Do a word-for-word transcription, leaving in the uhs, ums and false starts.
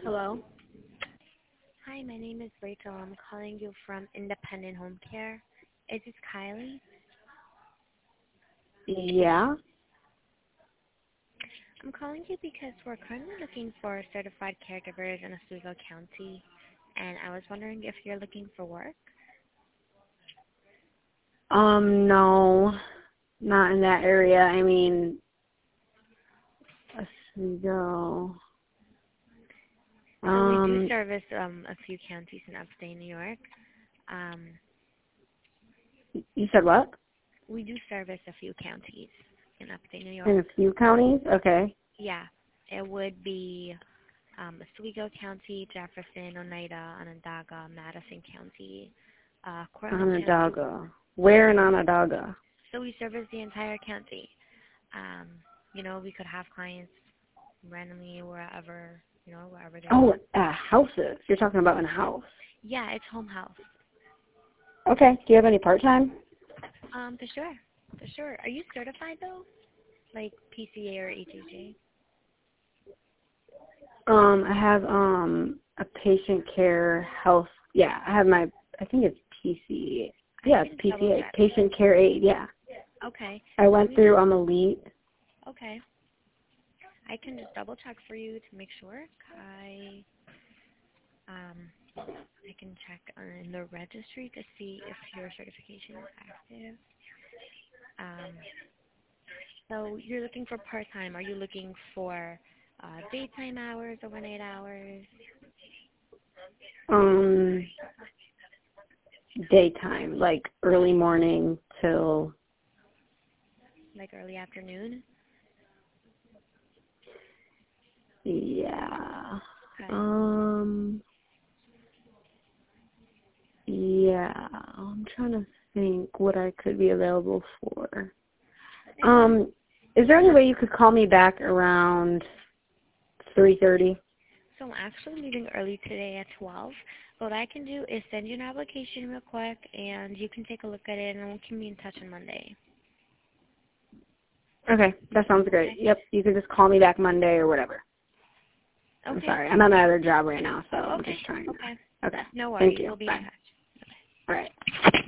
Hello? Hi, my name is Rachel. I'm calling you from Independent Home Care. Is this Kylie? Yeah. I'm calling you because we're currently looking for certified caregivers in Oswego County, and I was wondering if you're looking for work. Um, no, not in that area. I mean, Oswego. So we do Um, service um, a few counties in upstate New York. Um, you said what? we do service a few counties in upstate New In York. a few counties? Okay. Yeah, it would be um, Oswego County, Jefferson, Oneida, Onondaga, Madison County, uh, Cortland County. Onondaga. Where in Onondaga? So we service the entire county. Um, you know, we could have clients randomly wherever, you know, wherever they Oh, want. uh, houses. You're talking about in a house. Yeah, it's home health. Okay. Do you have any part-time? Um, for sure, for sure. Are you certified though, like P C A or H H A? Um, I have, um, a patient care health. Yeah, I have my, I think it's P C A. I Yeah, it's can double P C A. check. Patient care aid, yeah. Okay. I Let went me through, just. I'm elite. Okay. I can just double check for you to make sure. I um I can check in the registry to see if your certification is active. Um, so you're looking for part time. Are you looking for uh, daytime hours, overnight hours, Um, daytime, like early morning till, like early afternoon? yeah. Okay. Um, yeah. I'm trying to think what I could be available for. Um, is there any way you could call me back around three thirty? So I'm actually leaving early today at twelve. What I can do is send you an application real quick, and you can take a look at it, and we can be in touch on Monday. Okay, that sounds great. Okay. Yep, you could just call me back Monday or whatever. I'm Okay. sorry. I'm at my other job right now, so Oh, I'm okay. just trying Okay. to. Okay. No Thank worries. you. We'll be in Bye. touch. All right.